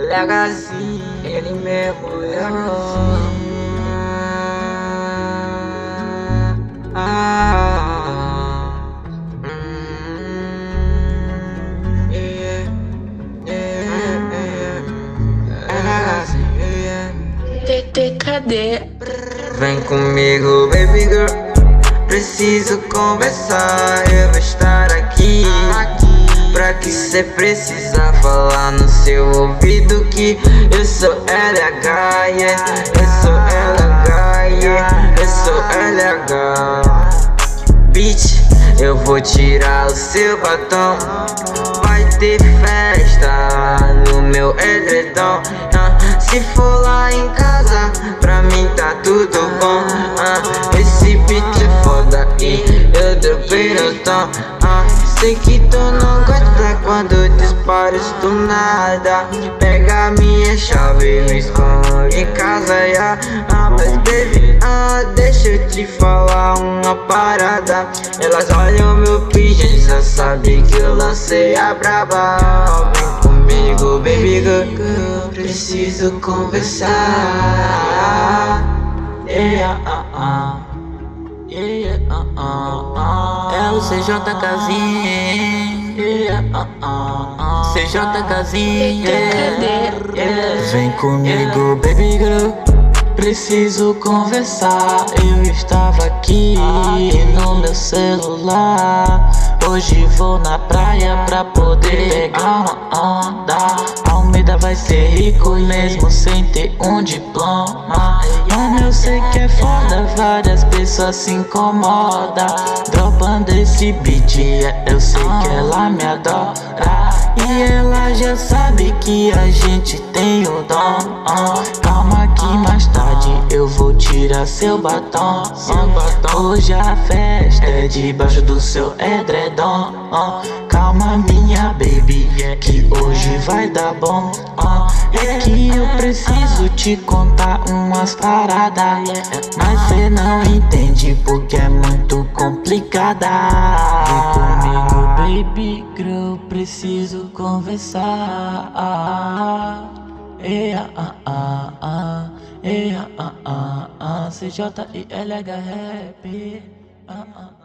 Legacy, ele mesmo errou. Cadê? Vem comigo, baby girl. Preciso conversar, eu vou estar aqui. Pra que cê precisa falar no seu ouvido que eu sou LH, yeah. Eu sou LH, yeah. Eu sou LH. Bitch, eu vou tirar o seu batom. Vai ter festa no meu edredom. Se for lá em casa, pra mim tá tudo bom. Esse beat é foda e eu dropei no tom. Sei que tu não gosta quando disparos do nada. Pega minha chave e me esconde em casa, yeah. Mas baby, deixa eu te falar uma parada. Elas olham meu pigeon, já sabe que eu lancei a braba. Vem comigo, baby girl, preciso conversar. Yeah, É o CJ Casinha, CJ Casinha. Vem comigo, baby girl, preciso conversar. Eu estava aqui no meu celular. Hoje vou na praia pra poder pegar uma onda. Almeida vai ser rico mesmo sem ter um diploma. Mano, eu sei que é foda, várias pessoas se incomodam. Dropando esse beat, eu sei que ela me adora. E ela já sabe que a gente tem o dom. Calma que mais tarde eu vou tirar seu batom. Hoje a festa é debaixo do seu edredom. Calma minha baby, que hoje vai dar bom. É que eu preciso te contar umas paradas, mas cê não entende porque é muito complicada. Vem comigo, baby girl, preciso conversar. CJ e LH Rap.